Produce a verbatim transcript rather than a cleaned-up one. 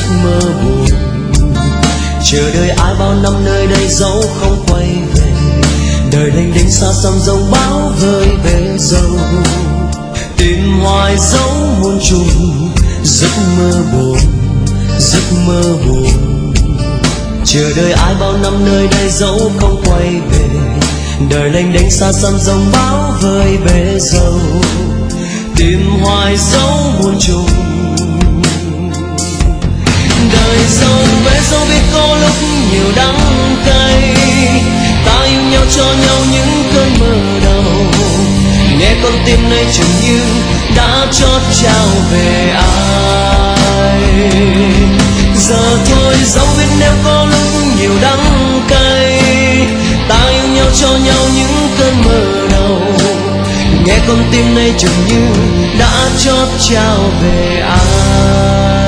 mơ buồn. Chờ đợi ai bao năm nơi đây dẫu không quay về, đời lênh đênh xa xăm dòng bão hơi bể dâu. Tìm hoài dấu muôn trùng giấc mơ buồn, giấc mơ buồn. Chờ đợi ai bao năm nơi đây dẫu không quay về, đời lênh đênh xa xăm dòng bão hơi bể dâu. Tìm hoài dấu muôn trùng, đời dâu vẽ dấu biết có lúc nhiều đắng cay. Ta yêu nhau cho nhau những cơn mơ đầu, nghe con tim này chừng như đã chót trao về ai. Giờ thôi dẫu biết nếu có lúc nhiều đắng cay, ta yêu nhau cho nhau những cơn mơ đầu, nghe con tim này chừng như đã chót trao về ai.